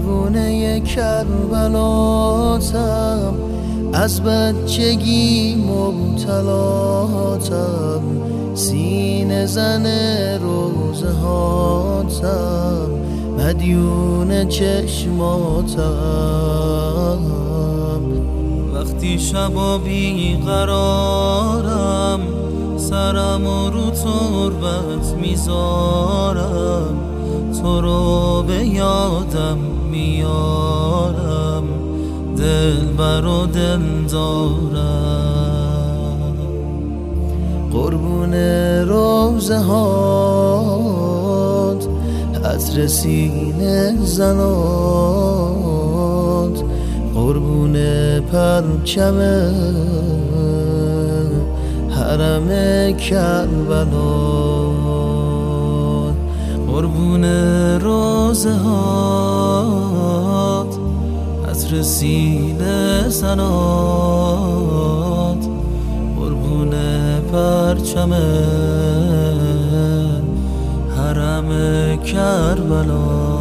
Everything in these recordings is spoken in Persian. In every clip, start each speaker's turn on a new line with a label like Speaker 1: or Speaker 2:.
Speaker 1: دیوونه کربلاتم، از بچگی مبتلاتم، سینه زن روزه هاتم، مدیون چشماتم.
Speaker 2: وقتی شبا بی قرارم، سرم رو تربت میذارم، تو رو به یادم میارم، دلبر و دل دارم.
Speaker 1: قربون روزه هات، عطر سینه زنات، قربون پرچم حرم کربلا،
Speaker 2: قربون روزه هات، عطر سینه زنات، قربون پرچم حرم کربلا.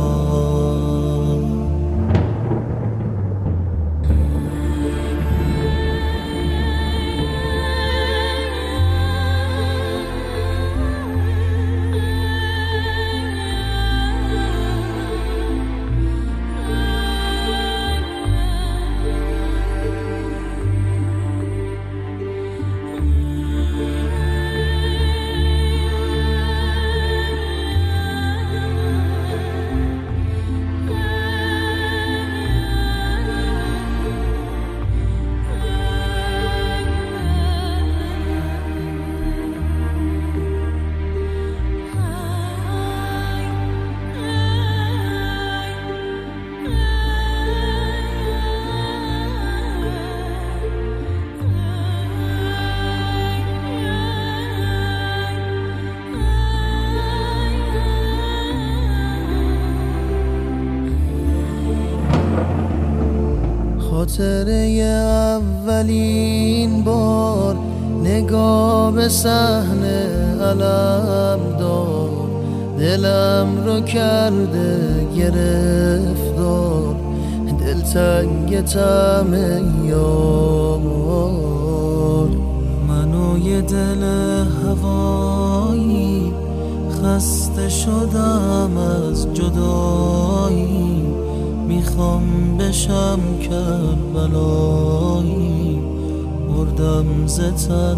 Speaker 1: خاطره اولین بار، نگاه به صحنه علم دار، دلم رو کرده گرفتار، دلتنگ طعم یار.
Speaker 2: منو یه دل هوایی، خسته شدم از جدایی، میخوام بشم کربلایی، مردم ز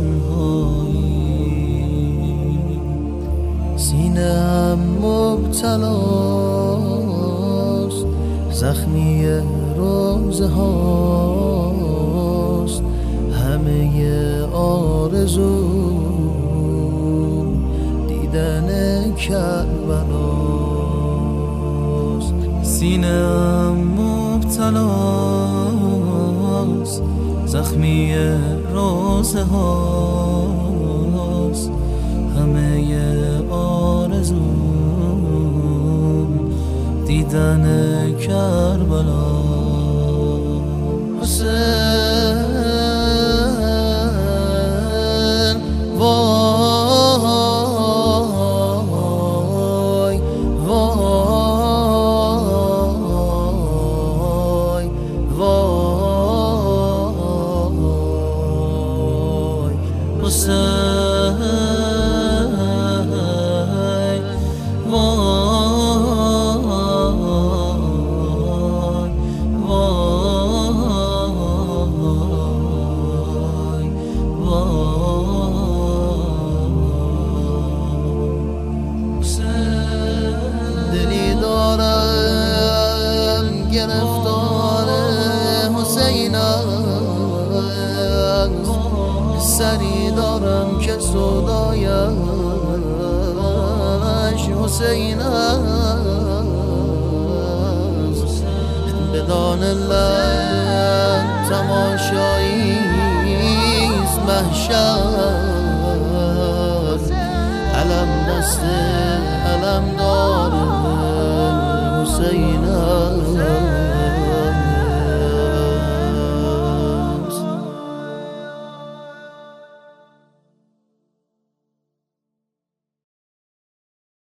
Speaker 2: تنهایی.
Speaker 1: سینه‌ام مبتلاست، زخمی روزه هاست، همه آرزوم دیدن کربلاست.
Speaker 2: سینه‌ام مبتلاست، زخمی روزه هاست، همه آرزوم دیدن کربلا.
Speaker 1: حسین وای وای وای، حسین دلی دارم گرفتار حسین است، سری دارم که صدایش حسین است. بدان الله تماشاییست محشر، علم دست علم دار حسین است.